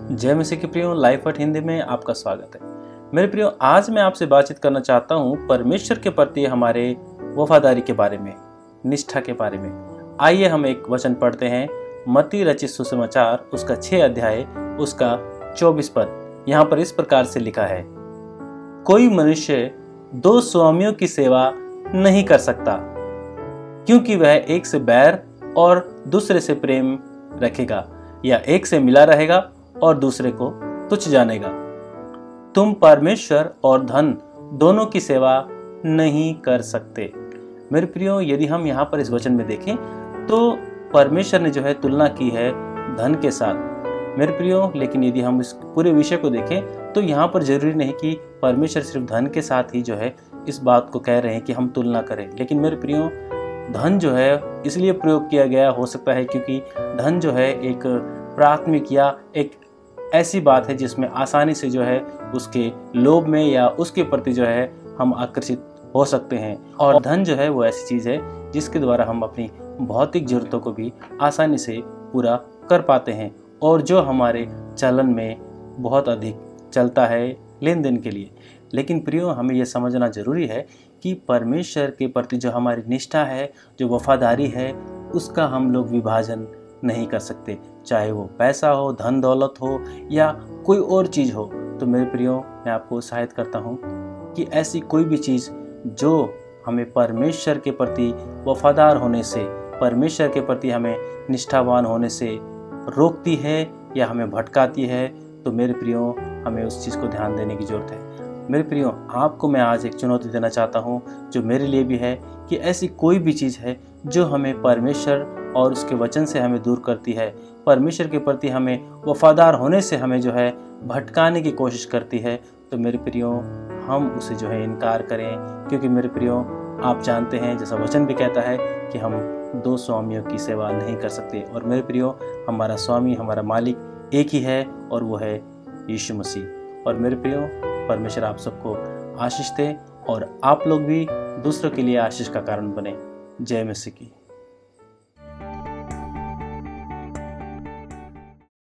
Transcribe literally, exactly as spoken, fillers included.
जय मसीह के प्रियो, लाइफ एट हिंदी में आपका स्वागत है। मेरे प्रियो, आज मैं आपसे बातचीत करना चाहता हूँ परमेश्वर के प्रति हमारे वफादारी के बारे में, निष्ठा के बारे में। आइए हम एक वचन पढ़ते हैं, मत्ती रचित सुसमाचार उसका छह अध्याय उसका चौबीस पद। यहाँ पर इस प्रकार से लिखा है, कोई मनुष्य दो स्वामियों की सेवा नहीं कर सकता, क्योंकि वह एक से बैर और दूसरे से प्रेम रखेगा, या एक से मिला रहेगा और दूसरे को तुच्छ जानेगा। तुम परमेश्वर और धन दोनों की सेवा नहीं कर सकते। मेरे प्रियो, यदि हम यहाँ पर इस वचन में देखें तो परमेश्वर ने जो है तुलना की है धन के साथ। मेरे प्रियो, लेकिन यदि हम इस पूरे विषय को देखें तो यहाँ पर जरूरी नहीं कि परमेश्वर सिर्फ धन के साथ ही जो है इस बात को कह रहे हैं कि हम तुलना करें। लेकिन मेरे प्रियो, धन जो है इसलिए प्रयोग किया गया हो सकता है क्योंकि धन जो है एक प्राथमिक या एक ऐसी बात है जिसमें आसानी से जो है उसके लोभ में या उसके प्रति जो है हम आकर्षित हो सकते हैं। और धन जो है वो ऐसी चीज़ है जिसके द्वारा हम अपनी भौतिक जरूरतों को भी आसानी से पूरा कर पाते हैं और जो हमारे चलन में बहुत अधिक चलता है लेन देन के लिए। लेकिन प्रियो, हमें यह समझना जरूरी है कि परमेश्वर के प्रति जो हमारी निष्ठा है, जो वफादारी है, उसका हम लोग विभाजन नहीं कर सकते, चाहे वो पैसा हो, धन दौलत हो या कोई और चीज़ हो। तो मेरे प्रियो, मैं आपको सहायता करता हूँ कि ऐसी कोई भी चीज़ जो हमें परमेश्वर के प्रति वफादार होने से, परमेश्वर के प्रति हमें निष्ठावान होने से रोकती है या हमें भटकाती है, तो मेरे प्रियो हमें उस चीज़ को ध्यान देने की ज़रूरत है। मेरे प्रियो, आपको मैं आज एक चुनौती देना चाहता हूँ जो मेरे लिए भी है कि ऐसी कोई भी चीज़ है जो हमें परमेश्वर और उसके वचन से हमें दूर करती है, परमेश्वर के प्रति हमें वफादार होने से हमें जो है भटकाने की कोशिश करती है, तो मेरे प्रियो हम उसे जो है इनकार करें। क्योंकि मेरे प्रियो, आप जानते हैं जैसा वचन भी कहता है कि हम दो स्वामियों की सेवा नहीं कर सकते। और मेरे प्रियो, हमारा स्वामी, हमारा मालिक एक ही है और वो है यीशु मसीह। और मेरे प्रियो, परमेश्वर आप सबको आशीष दे और आप लोग भी दूसरों के लिए आशीष का कारण बने। जय मसीह की।